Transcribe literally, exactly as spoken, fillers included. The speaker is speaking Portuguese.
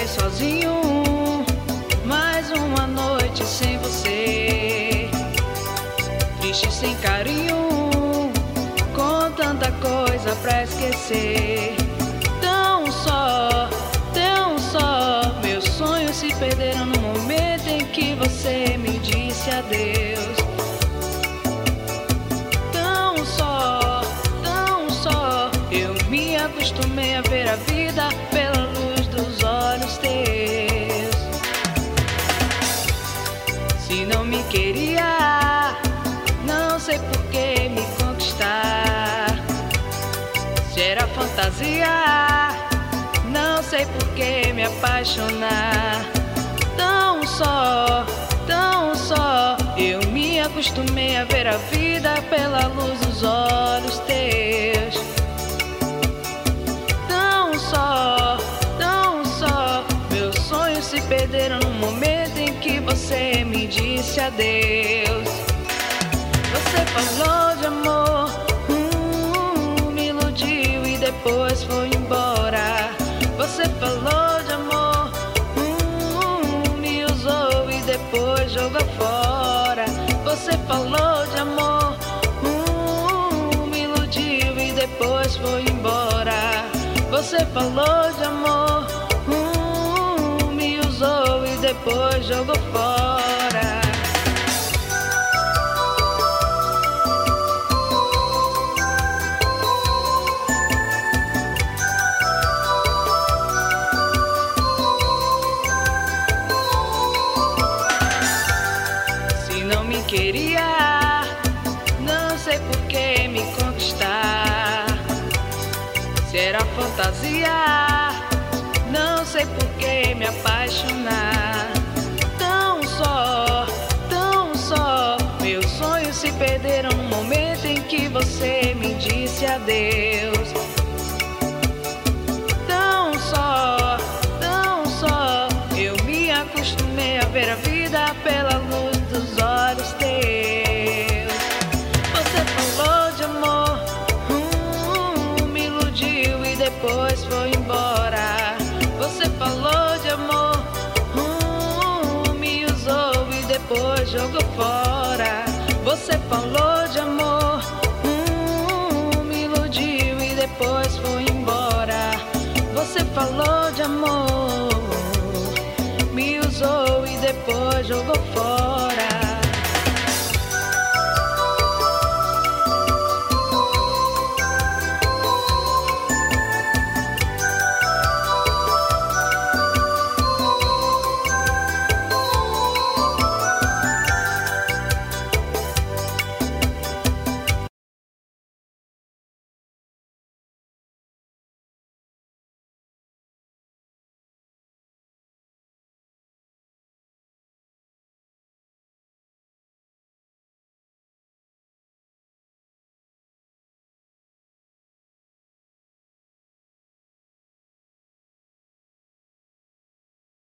sozinho, mais uma noite sem você. Triste sem carinho, com tanta coisa pra esquecer. Tão só, tão só, meus sonhos se perderam no momento em que você me disse adeus. Tão só, tão só, eu me acostumei a ver a vida pela luz dos olhos teus. Se não me queria, não sei por que me conquistar. Se era fantasia, não sei por que me apaixonar. Tão só, tão só, eu me acostumei a ver a vida pela luz dos olhos teus. Tão só, tão só, meus sonhos se perderam no momento em que você me disse adeus. Você falou de amor, hum, me iludiu e depois foi embora. Você falou de amor, hum, me usou e depois jogou fora. Você falou de amor, hum, me iludiu e depois foi embora. Você falou de amor, hum, me usou e depois jogou fora. Queria, não sei por que me conquistar. Se era fantasia, não sei por que me apaixonar. Tão só, tão só, meus sonhos se perderam no momento em que você me disse adeus. Tão só, tão só, eu me acostumei a ver a vida pela luz dos olhos teus. Você falou de amor, hum, me iludiu e depois foi embora. Você falou de amor, hum, me usou e depois jogou fora. Você falou de amor, hum, me iludiu e depois foi embora. Você falou de amor, me usou e depois jogou fora.